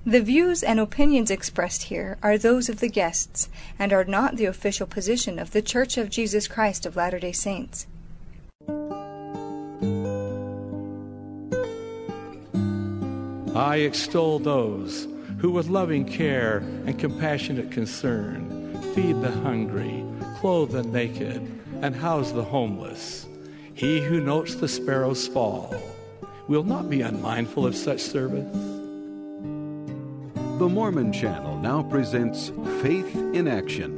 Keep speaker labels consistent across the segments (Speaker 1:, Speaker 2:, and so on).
Speaker 1: The views and opinions expressed here are those of the guests and are not the official position of The Church of Jesus Christ of Latter-day Saints.
Speaker 2: I extol those who with loving care and compassionate concern feed the hungry, clothe the naked, and house the homeless. He who notes the sparrows fall will not be unmindful of such service.
Speaker 3: The Mormon Channel now presents Faith in Action.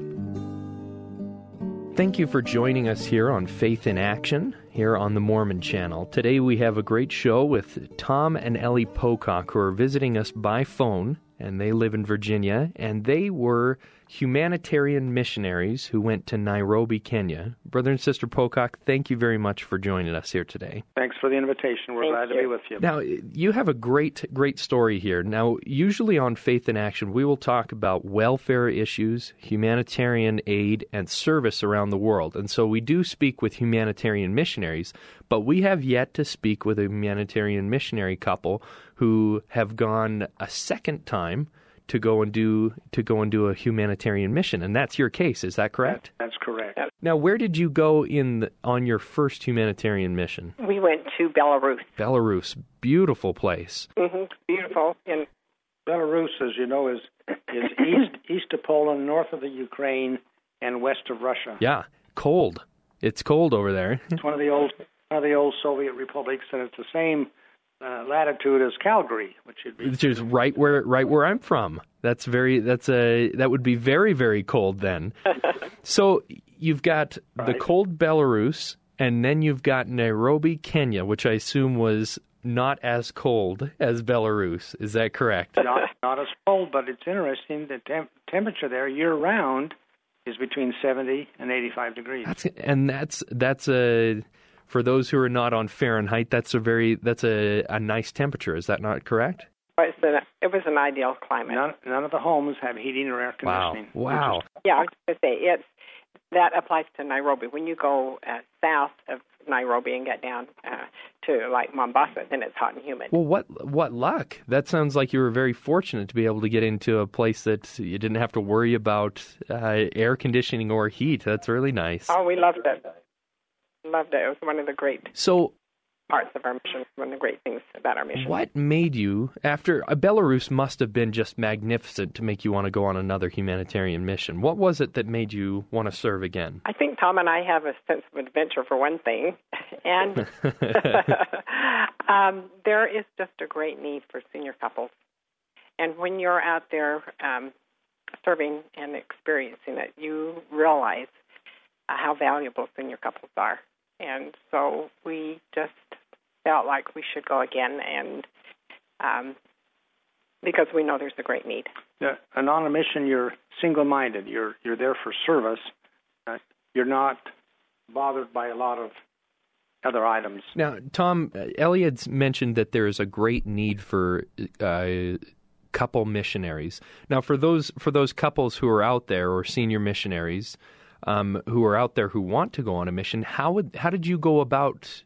Speaker 4: Thank you for joining us here on Faith in Action, here on the Mormon Channel. Today we have a great show with Tom and Ellie Pocock, who are visiting us by phone, and they live in Virginia, and they were humanitarian missionaries who went to Nairobi, Kenya. Brother and Sister Pocock, thank you very much for joining us here today.
Speaker 5: Thanks for the invitation. We're glad to be with you.
Speaker 4: Now, you have a great story here. Now, usually on Faith in Action, we will talk about welfare issues, humanitarian aid, and service around the world. And so we do speak with humanitarian missionaries, but we have yet to speak with a humanitarian missionary couple who have gone a second time to go and do a humanitarian mission, and that's your case. Is that correct?
Speaker 5: That's correct.
Speaker 4: Now, where did you go on your first humanitarian mission?
Speaker 6: We went to Belarus.
Speaker 4: Belarus, beautiful place.
Speaker 6: Mm-hmm. Beautiful. And
Speaker 5: Belarus, as you know, is east of Poland, north of the Ukraine, and west of Russia.
Speaker 4: Yeah, cold. It's cold over there.
Speaker 5: It's one of the old Soviet republics, and it's the same latitude as Calgary,
Speaker 4: which is right where I'm from. That would be very, very cold then. So you've got the cold Belarus, and then you've got Nairobi, Kenya, which I assume was not as cold as Belarus. Is that correct?
Speaker 5: Not as cold, but it's interesting. The temperature there year round is between 70 and 85 degrees.
Speaker 4: That's for those who are not on Fahrenheit, that's a nice temperature. Is that not correct?
Speaker 6: It was an ideal climate.
Speaker 5: None of the homes have heating or air conditioning.
Speaker 4: Wow.
Speaker 6: Yeah, I was going to say that applies to Nairobi. When you go south of Nairobi and get down to like Mombasa, then it's hot and humid.
Speaker 4: Well, what luck! That sounds like you were very fortunate to be able to get into a place that you didn't have to worry about air conditioning or heat. That's really nice.
Speaker 6: Oh, we loved it. Loved it. It was one of the great parts of our mission, one of the great things about our mission.
Speaker 4: What made you, after Belarus must have been just magnificent to make you want to go on another humanitarian mission. What was it that made you want to serve again?
Speaker 6: I think Tom and I have a sense of adventure, for one thing, and there is just a great need for senior couples. And when you're out there serving and experiencing it, you realize how valuable senior couples are. And so we just felt like we should go again, and because we know there's a great need.
Speaker 5: And on a mission, you're single-minded. You're there for service. You're not bothered by a lot of other items.
Speaker 4: Now, Tom, Elliot's mentioned that there is a great need for couple missionaries. Now, for those couples who are out there, or senior missionaries who are out there who want to go on a mission, how did you go about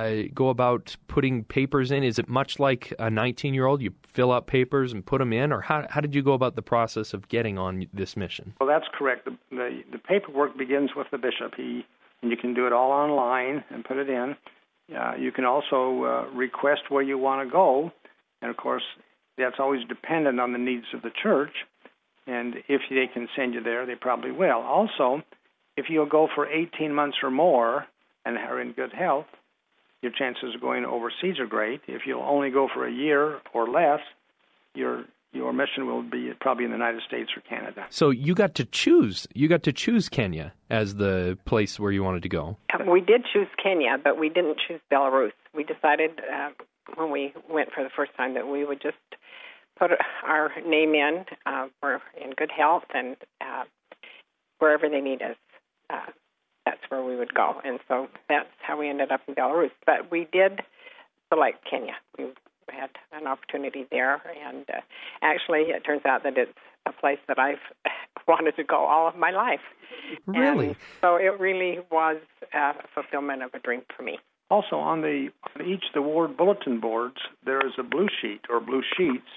Speaker 4: putting papers in? Is it much like a 19-year-old? You fill out papers and put them in, or how did you go about the process of getting on this mission?
Speaker 5: Well, that's correct. The paperwork begins with the bishop. And you can do it all online and put it in. You can also request where you want to go, and of course, that's always dependent on the needs of the church. And if they can send you there, they probably will. Also, if you'll go for 18 months or more and are in good health, your chances of going overseas are great. If you'll only go for a year or less, your mission will be probably in the United States or Canada.
Speaker 4: So you got to choose. You got to choose Kenya as the place where you wanted to go.
Speaker 6: We did choose Kenya, but we didn't choose Belarus. We decided when we went for the first time that we would just put our name in. We're in good health, and wherever they need us, that's where we would go. And so that's how we ended up in Belarus. But we did select Kenya. We had an opportunity there, and actually it turns out that it's a place that I've wanted to go all of my life.
Speaker 4: Really?
Speaker 6: And so it really was a fulfillment of a dream for me.
Speaker 5: Also, on each of the ward bulletin boards, there is a blue sheet or blue sheets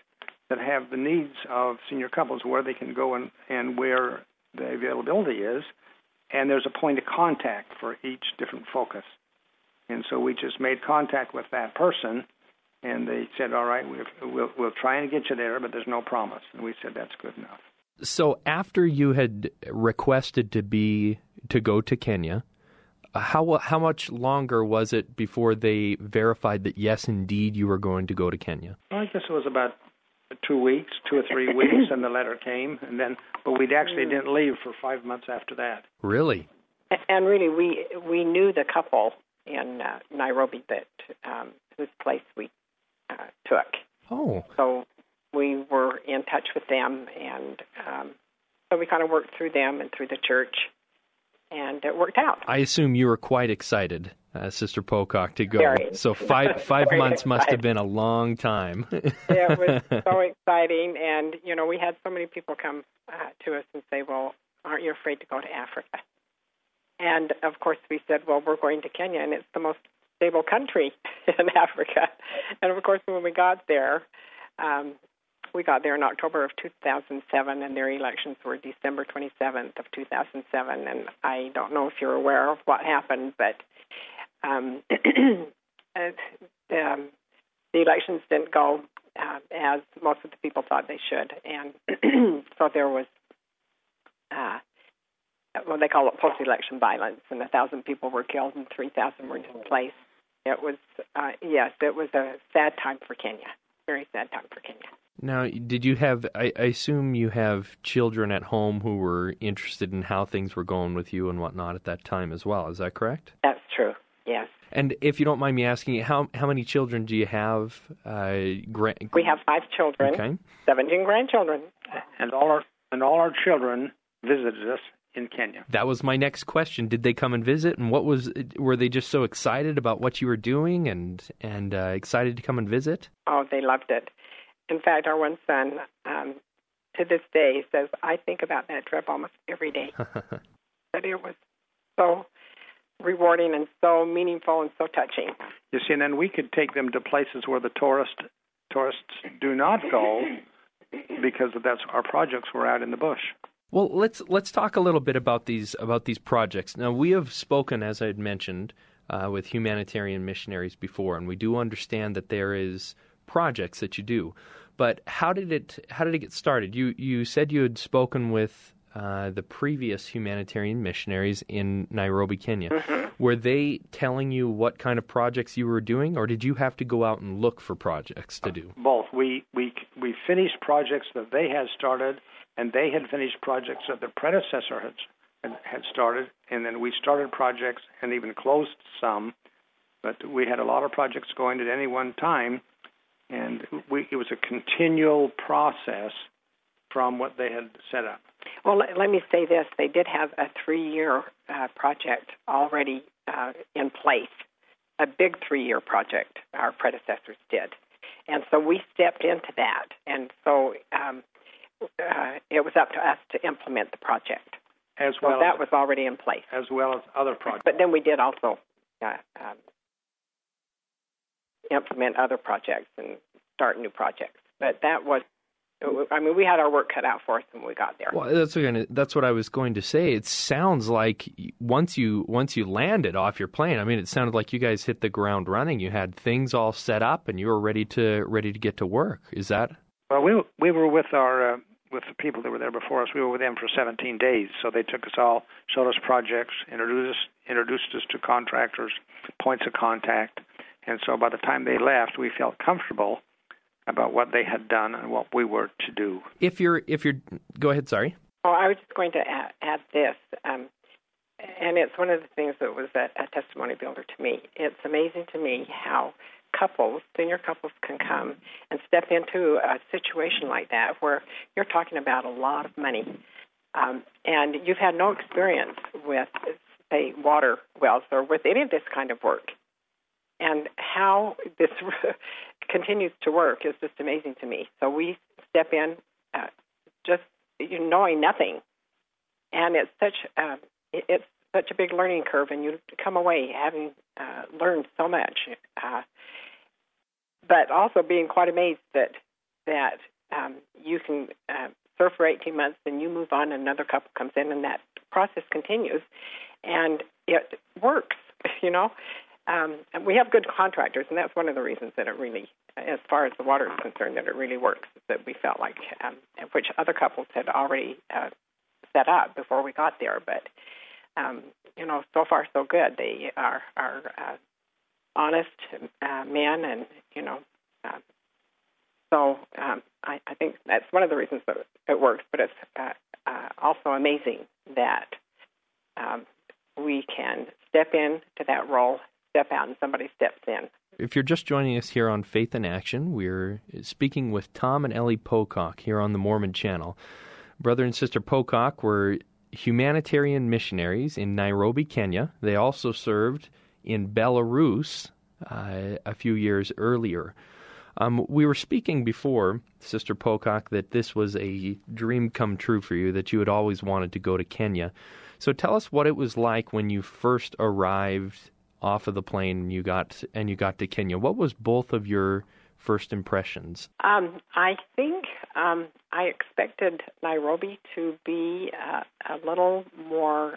Speaker 5: that have the needs of senior couples, where they can go and where the availability is, and there's a point of contact for each different focus. And so we just made contact with that person, and they said, all right, we'll try and get you there, but there's no promise. And we said, that's good enough.
Speaker 4: So after you had requested to go to Kenya, how much longer was it before they verified that, yes, indeed, you were going to go to Kenya?
Speaker 5: Well, I guess it was about 2 weeks, 2 or 3 weeks, and the letter came. But we actually didn't leave for 5 months after that.
Speaker 4: Really?
Speaker 6: And really, we knew the couple in Nairobi that whose place we took.
Speaker 4: Oh.
Speaker 6: So we were in touch with them, and so we kind of worked through them and through the church, and it worked out.
Speaker 4: I assume you were quite excited, Sister Pocock, to go.
Speaker 6: Very.
Speaker 4: So five
Speaker 6: Very
Speaker 4: months must have
Speaker 6: excited.
Speaker 4: been a long time.
Speaker 6: It was so exciting, and, we had so many people come to us and say, well, aren't you afraid to go to Africa? And, of course, we said, well, we're going to Kenya, and it's the most stable country in Africa. And, of course, when we got there in October of 2007, and their elections were December 27th of 2007. And I don't know if you're aware of what happened, but the elections didn't go as most of the people thought they should. And so there was, they call it post-election violence, and 1,000 people were killed and 3,000 were displaced. It was, it was a sad time for Kenya, very sad time for Kenya.
Speaker 4: Now, did you have, I assume you have children at home who were interested in how things were going with you and whatnot at that time as well, is that correct?
Speaker 6: That's true, yes.
Speaker 4: And if you don't mind me asking, how many children do you have?
Speaker 6: We have 5 children,
Speaker 4: okay.
Speaker 6: 17 grandchildren.
Speaker 5: And all our children visited us in Kenya.
Speaker 4: That was my next question. Did they come and visit? And were they just so excited about what you were doing and excited to come and visit?
Speaker 6: Oh, they loved it. In fact, our one son, to this day, says, I think about that trip almost every day. But it was so rewarding and so meaningful and so touching.
Speaker 5: You see, and then we could take them to places where the tourists do not go, because our projects were out in the bush.
Speaker 4: Well, let's talk a little bit about these projects. Now, we have spoken, as I had mentioned, with humanitarian missionaries before, and we do understand that there is projects that you do. But how did it get started? You said you had spoken with the previous humanitarian missionaries in Nairobi, Kenya. Mm-hmm. Were they telling you what kind of projects you were doing, or did you have to go out and look for projects to do?
Speaker 5: Both. We finished projects that they had started, and they had finished projects that their predecessor had started, and then we started projects and even closed some. But we had a lot of projects going at any one time, and it was a continual process from what they had set up.
Speaker 6: Well, let me say this. They did have a 3-year project already in place, a big 3-year project our predecessors did. And so we stepped into that. And so it was up to us to implement the project. That was already in place.
Speaker 5: As well as other projects.
Speaker 6: But then we did also implement other projects and start new projects. But that was, we had our work cut out for us when we got there.
Speaker 4: Well, that's what I was going to say. It sounds like once you landed off your plane, it sounded like you guys hit the ground running. You had things all set up, and you were ready to get to work. Is that?
Speaker 5: Well, we were with with the people that were there before us. We were with them for 17 days, so they took us all, showed us projects, introduced us to contractors, points of contact, and so by the time they left, we felt comfortable about what they had done and what we were to do.
Speaker 4: If you're, go ahead. Sorry.
Speaker 6: Oh, I was just going to add this, and it's one of the things that was a testimony builder to me. It's amazing to me how senior couples can come and step into a situation like that where you're talking about a lot of money, and you've had no experience with, say, water wells or with any of this kind of work. And how this continues to work is just amazing to me. So we step in just knowing nothing, and it's such a big learning curve, and you come away having learned so much, but also being quite amazed that you can serve for 18 months, then you move on, and another couple comes in, and that process continues, and it works, And we have good contractors, and that's one of the reasons that it really, as far as the water is concerned, that it really works, is that we felt like, which other couples had already set up before we got there, but, so far so good. They are honest men, and, so I think that's one of the reasons that it works, but it's also amazing that we can step into that role, step out, and somebody steps in.
Speaker 4: If you're just joining us here on Faith in Action, we're speaking with Tom and Ellie Pocock here on the Mormon Channel. Brother and Sister Pocock were humanitarian missionaries in Nairobi, Kenya. They also served in Belarus a few years earlier. We were speaking before, Sister Pocock, that this was a dream come true for you, that you had always wanted to go to Kenya. So tell us what it was like when you first arrived off of the plane and you got to Kenya. What was both of your first impressions?
Speaker 6: I think I expected Nairobi to be a little more,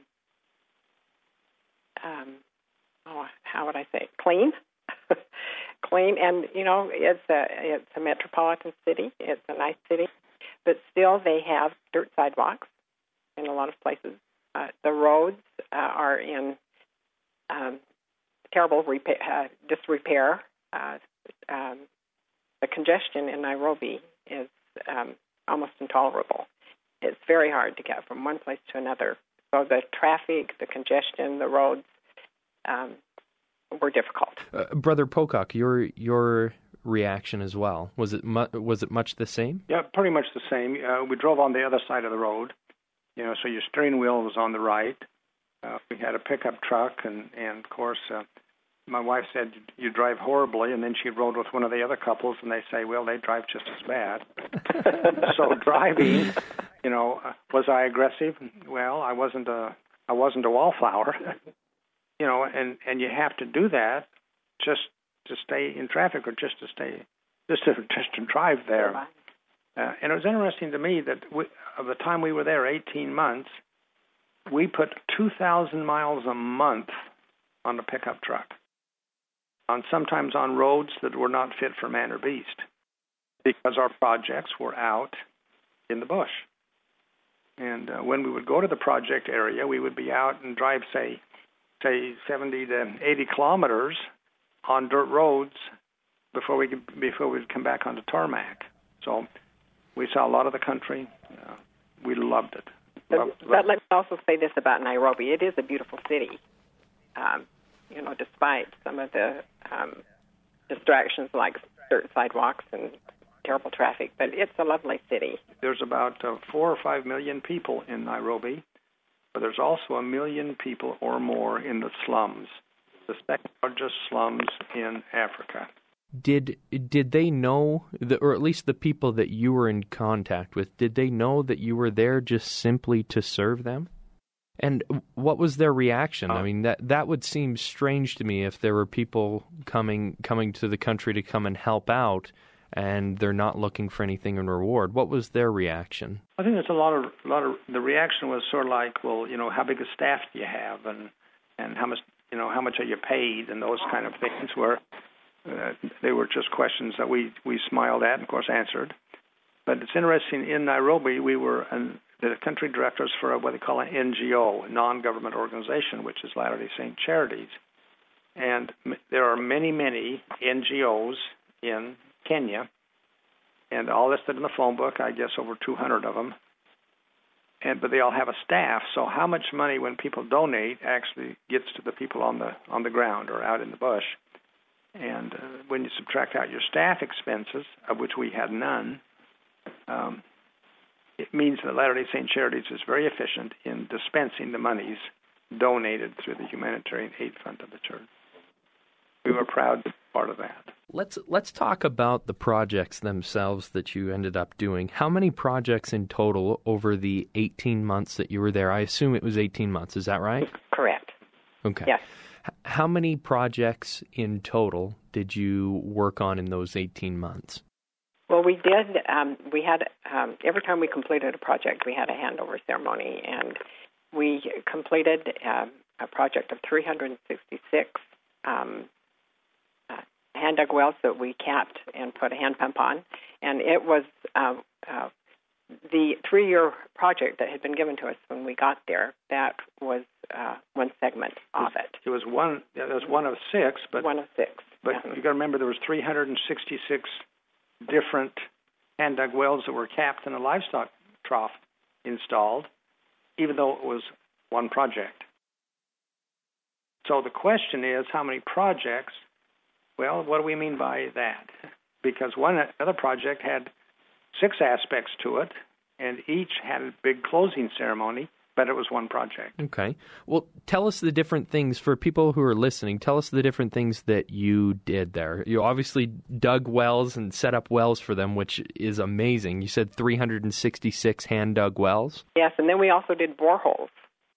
Speaker 6: how would I say, clean. Clean, and it's a metropolitan city. It's a nice city, but still they have dirt sidewalks in a lot of places. The roads are in terrible disrepair. The congestion in Nairobi is almost intolerable. It's very hard to get from one place to another. So the traffic, the congestion, the roads were difficult.
Speaker 4: Brother Pocock, your reaction as well, was it much the same?
Speaker 5: Yeah, pretty much the same. We drove on the other side of the road, so your steering wheel was on the right. We had a pickup truck, and of course, my wife said, "You drive horribly," and then she rode with one of the other couples, and they say, "Well, they drive just as bad." So driving, was I aggressive? Well, I wasn't a wallflower. And you have to do that just to stay in traffic, or just to drive there. And it was interesting to me that of the time we were there, 18 months, we put 2,000 miles a month on the pickup truck, sometimes on roads that were not fit for man or beast, because our projects were out in the bush. And when we would go to the project area, we would be out and drive, say 70 to 80 kilometers on dirt roads before we'd come back onto tarmac. So we saw a lot of the country. We loved it.
Speaker 6: But let me also say this about Nairobi. It is a beautiful city, despite some of the distractions like dirt sidewalks and terrible traffic. But it's a lovely city. There's
Speaker 5: about 4 or 5 million people in Nairobi. But there's also 1 million people or more in the slums, the second largest slums in Africa.
Speaker 4: Did they know, or at least the people that you were in contact with, did they know that you were there just simply to serve them? And what was their reaction? I mean, that would seem strange to me if there were people coming to the country to come and help out, and they're not looking for anything in reward. What was their reaction?
Speaker 5: I think there's a lot of the reaction was sort of like, well, how big a staff do you have, and how much are you paid, and those kind of things. Where they were just questions that we smiled at and of course answered. But it's interesting, in Nairobi we were the country directors for what they call an NGO, a non-government organization, which is Latter-day Saint Charities, and there are many NGOs in Kenya, and all listed in the phone book, I guess over 200 of them. But they all have a staff, so how much money when people donate actually gets to the people on the ground or out in the bush. And when you subtract out your staff expenses, of which we had none, it means that Latter-day Saint Charities is very efficient in dispensing the monies donated through the Humanitarian Aid Fund of the church. We were proud to be part of that.
Speaker 4: Let's talk about the projects themselves that you ended up doing. How many projects in total over the 18 months that you were there? I assume it was 18 months. Is that right?
Speaker 6: Correct.
Speaker 4: Okay.
Speaker 6: Yes.
Speaker 4: How many projects in total did you work on in those 18 months?
Speaker 6: Well, we did. We had every time we completed a project, we had a handover ceremony, and we completed a project of 366 hand dug wells that we capped and put a hand pump on, and it was the 3-year project that had been given to us when we got there. That was one segment of it.
Speaker 5: It was one. It was one of 6, but
Speaker 6: one of 6.
Speaker 5: But you got to remember there was 366 different hand dug wells that were capped and a livestock trough installed, even though it was one project. So the question is, how many projects? Well, what do we mean by that? Because one other project had 6 aspects to it, and each had a big closing ceremony, but it was one project.
Speaker 4: Okay. Well, tell us the different things, for people who are listening, tell us the different things that you did there. You obviously dug wells and set up wells for them, which is amazing. You said 366 hand-dug wells?
Speaker 6: Yes, and then we also did boreholes.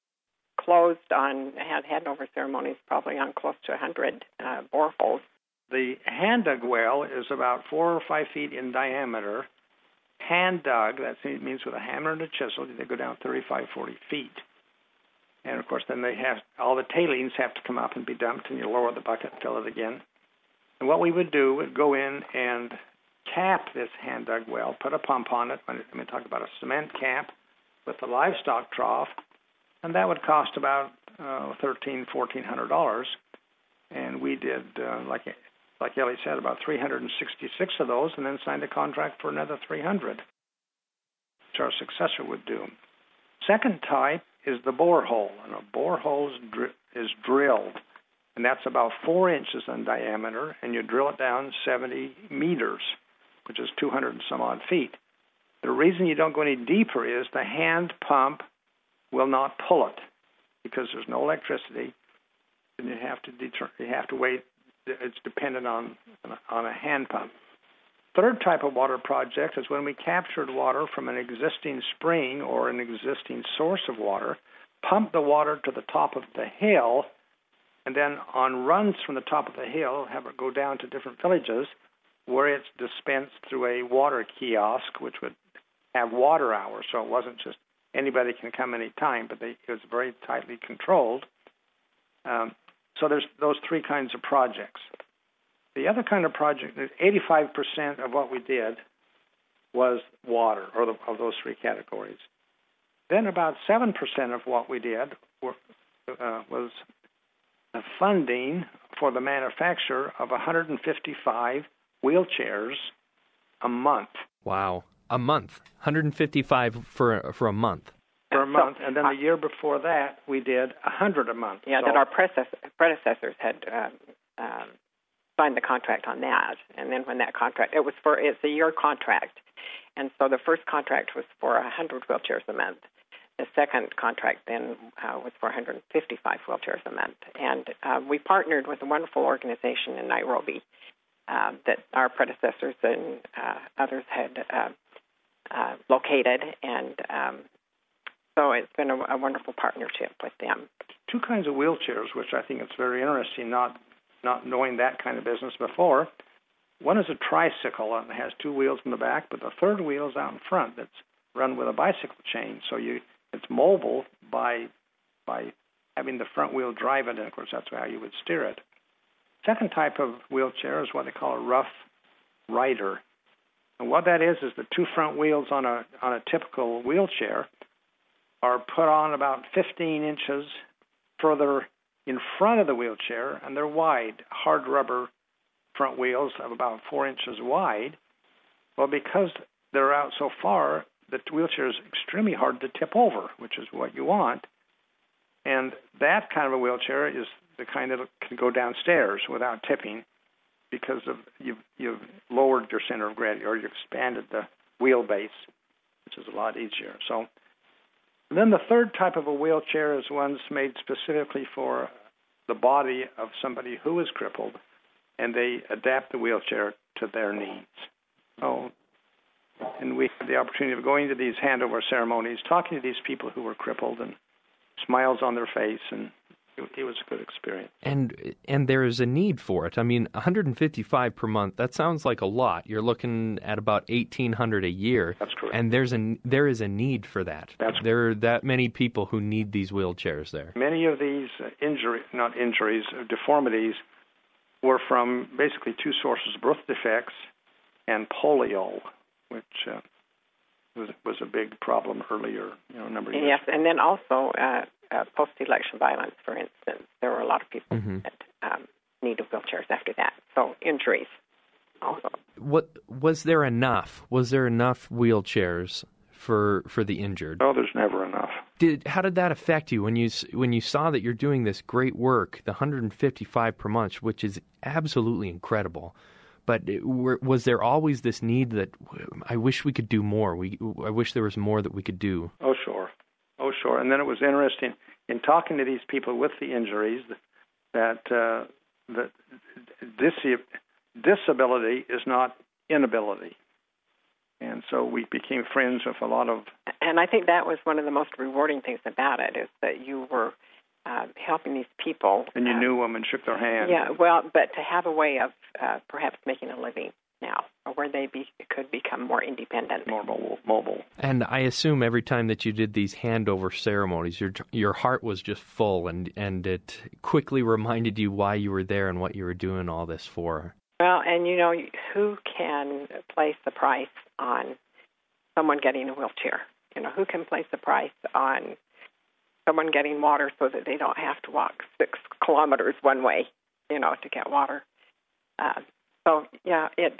Speaker 6: Had handover ceremonies probably on close to 100 boreholes.
Speaker 5: The hand-dug well is about 4 or 5 feet in diameter. Hand-dug, that means with a hammer and a chisel, they go down 35, 40 feet. And, of course, then all the tailings have to come up and be dumped, and you lower the bucket and fill it again. And what we would do would go in and cap this hand-dug well, put a pump on it. I'm talking about a cement cap with a livestock trough, and that would cost about $1,300, $1,400. And we did, like Ellie said, about 366 of those, and then signed a contract for another 300, which our successor would do. Second type is the borehole, and a borehole is drilled, and that's about 4 inches in diameter, and you drill it down 70 meters, which is 200 and some odd feet. The reason you don't go any deeper is the hand pump will not pull it because there's no electricity, and you have to wait. It's dependent on a hand pump. Third type of water project is when we captured water from an existing spring or an existing source of water, pump the water to the top of the hill, and then on runs from the top of the hill, have it go down to different villages where it's dispensed through a water kiosk, which would have water hours. So it wasn't just anybody can come anytime, but it was very tightly controlled. So there's those 3 kinds of projects. The other kind of project, 85% of what we did was water, or of those 3 categories. Then about 7% of what we did was funding for the manufacture of 155 wheelchairs a month.
Speaker 4: Wow, a month, 155 for a month.
Speaker 5: Per month, and then the year before that, we did 100 a month.
Speaker 6: Yeah, so that our predecessors had signed the contract on that, and then when that contract, it's a year contract, and so the first contract was for 100 wheelchairs a month. The second contract then was for 155 wheelchairs a month, and we partnered with a wonderful organization in Nairobi that our predecessors and others had located, and so it's been a wonderful partnership with them.
Speaker 5: 2 kinds of wheelchairs, which I think it's very interesting, not knowing that kind of business before. One is a tricycle, and it has 2 wheels in the back, but the third wheel is out in front that's run with a bicycle chain. So it's mobile by having the front wheel drive it, and of course that's how you would steer it. Second type of wheelchair is what they call a rough rider. And what that is the 2 front wheels on a typical wheelchair are put on about 15 inches further in front of the wheelchair, and they're wide, hard rubber front wheels of about 4 inches wide. Well, because they're out so far, the wheelchair is extremely hard to tip over, which is what you want. And that kind of a wheelchair is the kind that can go downstairs without tipping because of you've lowered your center of gravity, or you've expanded the wheelbase, which is a lot easier. So then the third type of a wheelchair is ones made specifically for the body of somebody who is crippled, and they adapt the wheelchair to their needs. So, and we had the opportunity of going to these handover ceremonies, talking to these people who were crippled, and smiles on their face, and it was a good experience.
Speaker 4: And there is a need for it. I mean, $155 per month, that sounds like a lot. You're looking at about $1,800 a year.
Speaker 5: That's correct.
Speaker 4: And there is a need for that. There are that many people who need these wheelchairs there.
Speaker 5: Many of these deformities were from basically two sources: birth defects and polio, which was a big problem earlier, a number of years.
Speaker 6: Yes, and then also post-election violence, for instance. There were a lot of people that needed wheelchairs after that. So injuries also.
Speaker 4: What was there enough? Was there enough wheelchairs for the injured?
Speaker 5: Oh, there's never enough.
Speaker 4: How did that affect you when you saw that you're doing this great work, the $155 per month, which is absolutely incredible? But was there always this need that I wish we could do more? I wish there was more that we could do.
Speaker 5: Oh, sure. And then it was interesting in talking to these people with the injuries that disability is not inability. And so we became friends with a lot of...
Speaker 6: And I think that was one of the most rewarding things about it, is that you were helping these people.
Speaker 5: And you knew them and shook their hand.
Speaker 6: Yeah, well, but to have a way of perhaps making a living now, where they could become more independent.
Speaker 5: More mobile.
Speaker 4: And I assume every time that you did these handover ceremonies, your heart was just full, and it quickly reminded you why you were there and what you were doing all this for.
Speaker 6: Well, and who can place the price on someone getting a wheelchair? Who can place the price on someone getting water so that they don't have to walk 6 kilometers one way, to get water? So yeah, it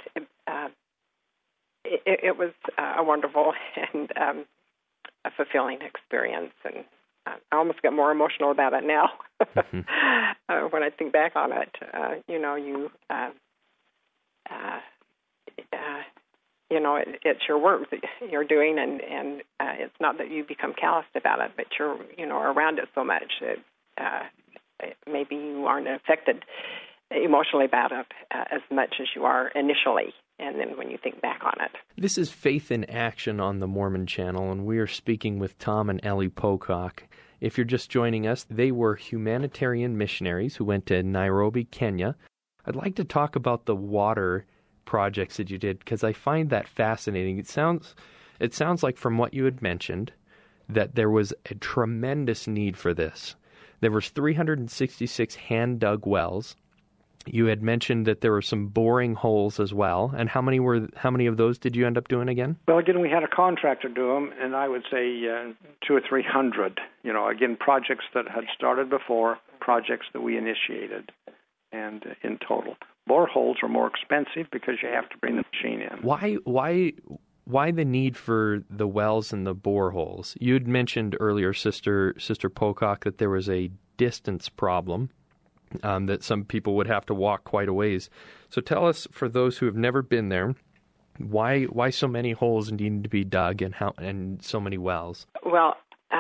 Speaker 6: was a wonderful and a fulfilling experience, and I almost get more emotional about it now when I think back on it. It's your work that you're doing, and it's not that you become calloused about it, but you're around it so much that maybe you aren't affected emotionally about it as much as you are initially, and then when you think back on it.
Speaker 4: This is Faith in Action on the Mormon Channel, and we are speaking with Tom and Ellie Pocock. If you're just joining us, they were humanitarian missionaries who went to Nairobi, Kenya. I'd like to talk about the water projects that you did, because I find that fascinating. It sounds like, from what you had mentioned, that there was a tremendous need for this. There was 366 hand-dug wells. You had mentioned that there were some boring holes as well. And how many of those did you end up doing again?
Speaker 5: Well, again, we had a contractor do them, and I would say 200 or 300. Again, projects that had started before, projects that we initiated, and in total. Boreholes are more expensive because you have to bring the machine in.
Speaker 4: Why the need for the wells and the boreholes? You had mentioned earlier, Sister Pocock, that there was a distance problem. That some people would have to walk quite a ways. So tell us, for those who have never been there, why so many holes need to be dug and so many wells?
Speaker 6: Well,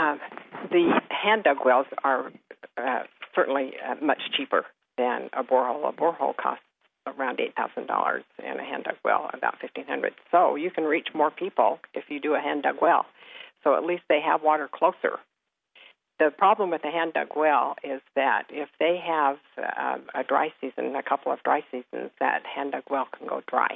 Speaker 6: the hand-dug wells are certainly much cheaper than a borehole. A borehole costs around $8,000 and a hand-dug well about $1,500. So you can reach more people if you do a hand-dug well. So at least they have water closer. The problem with a hand-dug well is that if they have a couple of dry seasons, that hand-dug well can go dry.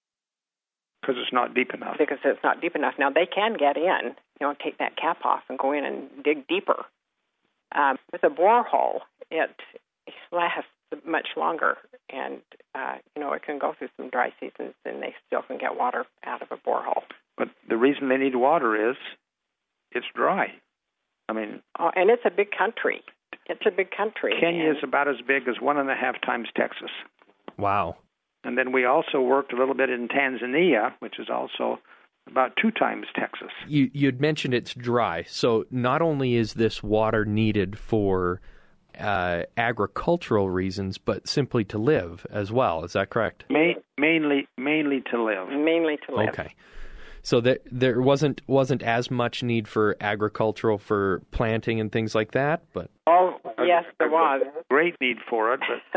Speaker 5: Because it's not deep enough.
Speaker 6: Now, they can get in, take that cap off and go in and dig deeper. With a borehole, it lasts much longer, and, it can go through some dry seasons, and they still can get water out of a borehole.
Speaker 5: But the reason they need water is it's dry.
Speaker 6: And it's a big country.
Speaker 5: Kenya is about as big as 1.5 times Texas.
Speaker 4: Wow.
Speaker 5: And then we also worked a little bit in Tanzania, which is also about 2 times Texas.
Speaker 4: You'd mentioned it's dry. So not only is this water needed for agricultural reasons, but simply to live as well. Is that correct?
Speaker 5: Mainly to live.
Speaker 6: Mainly to live.
Speaker 4: Okay. So there wasn't as much need for agricultural, for planting and things like that, but
Speaker 6: yes, there was
Speaker 5: a great need for it,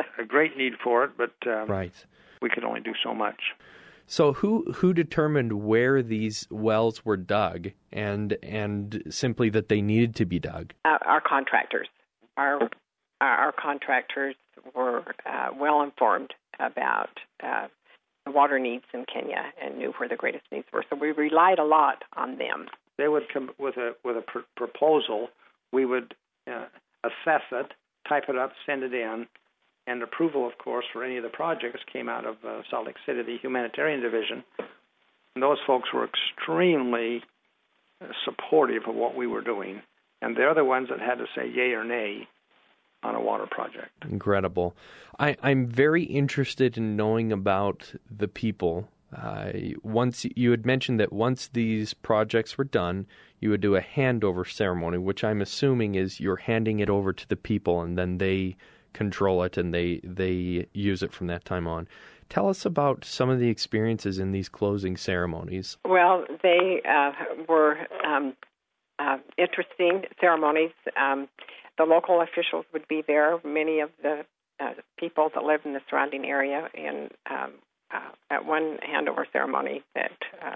Speaker 5: but
Speaker 4: right.
Speaker 5: We could only do so much.
Speaker 4: So who determined where these wells were dug, and simply that they needed to be dug?
Speaker 6: Our contractors, our our contractors were well informed about the water needs in Kenya and knew where the greatest needs were. So we relied a lot on them.
Speaker 5: They would come with a proposal. We would assess it, type it up, send it in, and approval, of course, for any of the projects came out of Salt Lake City, the humanitarian division. And those folks were extremely supportive of what we were doing, and they're the ones that had to say yay or nay on a water project.
Speaker 4: Incredible. I'm very interested in knowing about the people. Once you had mentioned that once these projects were done, you would do a handover ceremony, which I'm assuming is you're handing it over to the people, and then they control it and they use it from that time on. Tell us about some of the experiences in these closing ceremonies.
Speaker 6: Well, they were interesting ceremonies. The local officials would be there. Many of the people that live in the surrounding area. And at one handover ceremony that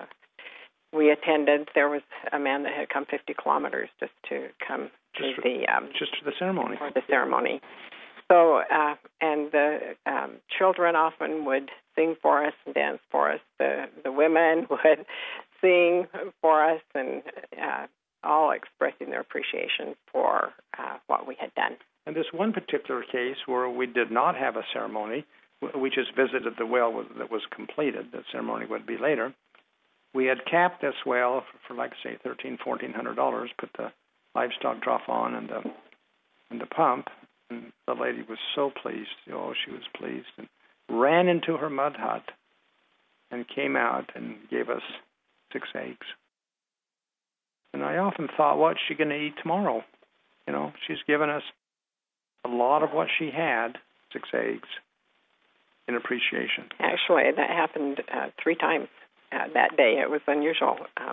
Speaker 6: we attended, there was a man that had come 50 kilometers just to come to the
Speaker 5: ceremony.
Speaker 6: For the ceremony. So, and the children often would sing for us and dance for us. The women would sing for us, and all expressing their appreciation for what we had done.
Speaker 5: And this one particular case where we did not have a ceremony, we just visited the well that was completed. The ceremony would be later. We had capped this well for like, say, $1,400, put the livestock trough on and the pump. And the lady was so pleased. Oh, she was pleased. And ran into her mud hut and came out and gave us 6 eggs. And I often thought, what's she going to eat tomorrow? You know, she's given us a lot of what she had, 6 eggs, in appreciation.
Speaker 6: Actually, that happened 3 times that day. It was unusual.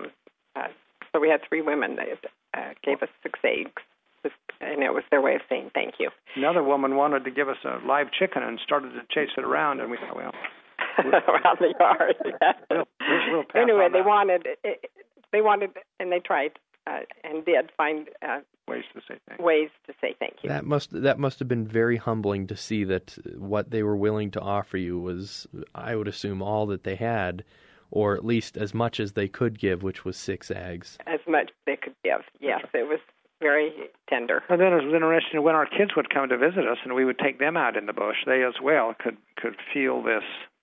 Speaker 6: So we had 3 women that gave us 6 eggs. And it was their way of saying thank you.
Speaker 5: Another woman wanted to give us a live chicken and started to chase it around, and we thought, well,
Speaker 6: around the yard. Yeah.
Speaker 5: We'll
Speaker 6: anyway, they wanted, and they tried, and did find
Speaker 5: ways to say thank you.
Speaker 4: That must have been very humbling to see that what they were willing to offer you was, I would assume, all that they had, or at least as much as they could give, which was 6 eggs.
Speaker 6: As much as they could give. Yes, it was very tender.
Speaker 5: And then it was interesting when our kids would come to visit us, and we would take them out in the bush. They as well could feel this,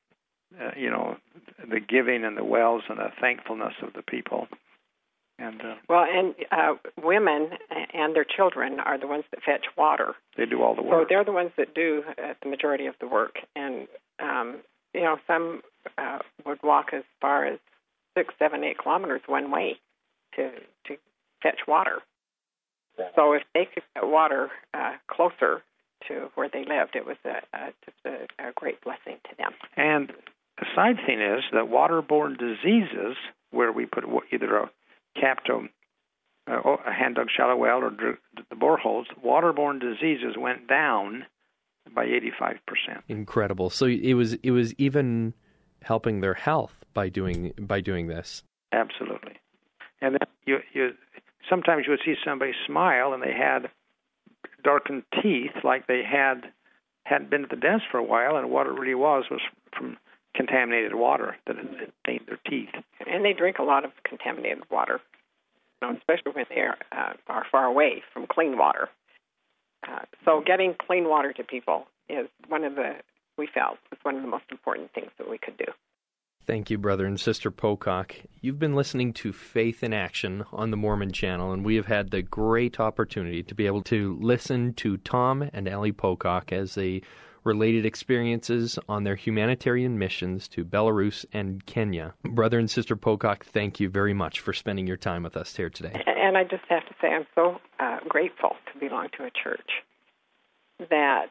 Speaker 5: the giving and the wells and the thankfulness of the people. And
Speaker 6: women and their children are the ones that fetch water.
Speaker 5: They do all the work.
Speaker 6: So they're the ones that do the majority of the work. And some would walk as far as 6, 7, 8 kilometers one way to fetch water. So if they could get water closer to where they lived, it was just a great blessing to them.
Speaker 5: And the side thing is that waterborne diseases, where we put either a capped a hand-dug shallow well or the boreholes, waterborne diseases went down by 85%.
Speaker 4: Incredible. So it was even helping their health by doing this.
Speaker 5: Absolutely. And then you sometimes you would see somebody smile and they had darkened teeth, like they hadn't been at the dentist for a while, and what it really was from contaminated water that had stained their teeth.
Speaker 6: And they drink a lot of contaminated water, especially when they are far away from clean water. So getting clean water to people is we felt was one of the most important things that we could do.
Speaker 4: Thank you, Brother and Sister Pocock. You've been listening to Faith in Action on the Mormon Channel, and we have had the great opportunity to be able to listen to Tom and Ellie Pocock as they related experiences on their humanitarian missions to Belarus and Kenya. Brother and Sister Pocock, thank you very much for spending your time with us here today.
Speaker 6: And I just have to say I'm so grateful to belong to a church that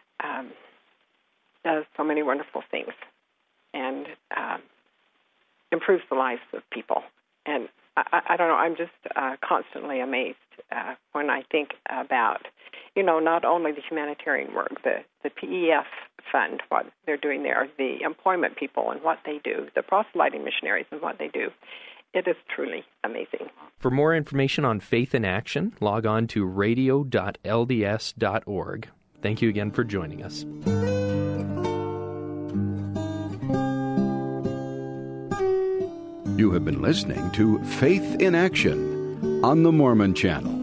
Speaker 6: does so many wonderful things and improves the lives of people. And I don't know, I'm just constantly amazed when I think about, not only the humanitarian work, the PEF fund, what they're doing there, the employment people and what they do, the proselyting missionaries and what they do. It is truly amazing.
Speaker 4: For more information on Faith in Action, log on to radio.lds.org. Thank you again for joining us.
Speaker 3: You have been listening to Faith in Action on the Mormon Channel.